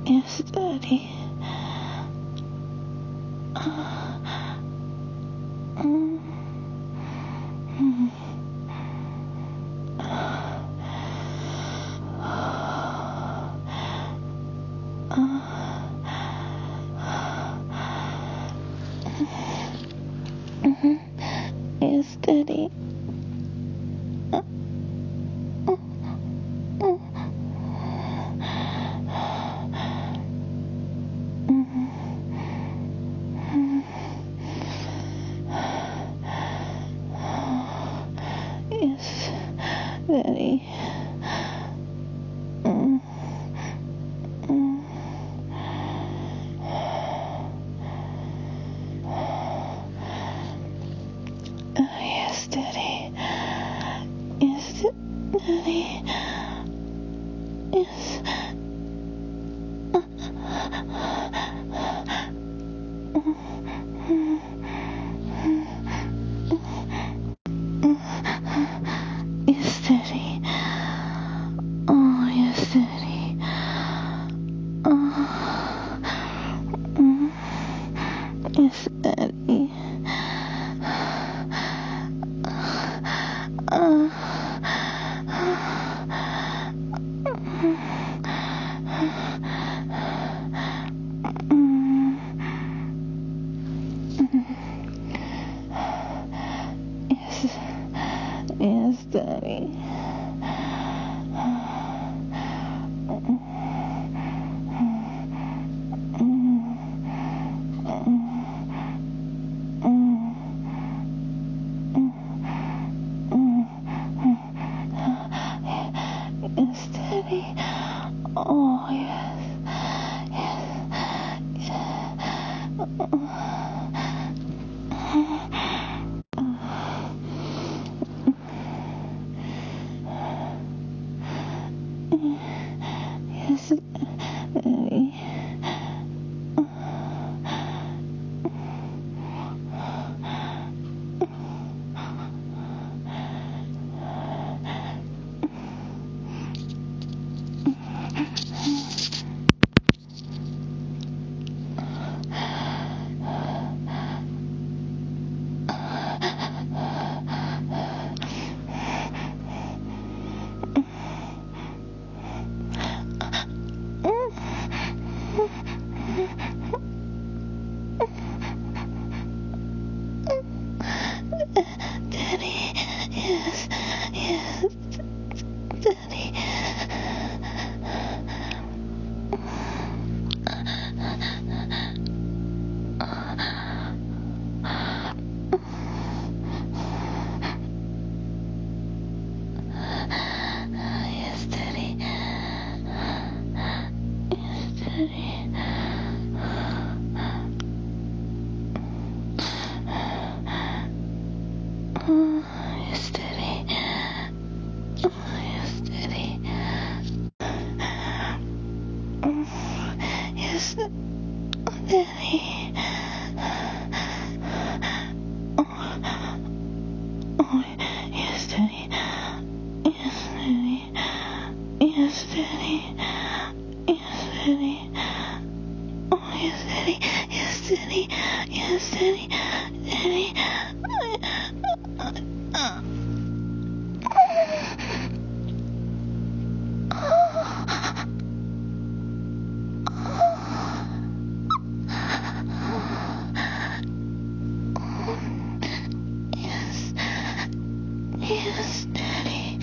Yes, Daddy. Yes, Daddy. Yes, Daddy. Yes, Daddy. Yes, Daddy. Yes. Yes, Daddy. Oh, yes, Daddy. Yes, Daddy. Yes. Yes, Daddy. Yes, Daddy. Oh, yes. Yes, Daddy. Daddy. Yes. Yes, Daddy. Yes, Daddy. Yes, Daddy. Yes, Daddy. Yes, Daddy. Yes, Daddy. Oh, yes, Daddy. Yes, Daddy. Yes, Daddy. Yes, Daddy. Oh, yes, Daddy. Yes, Daddy. Yes, Daddy. Daddy. Yes. Yes, Daddy.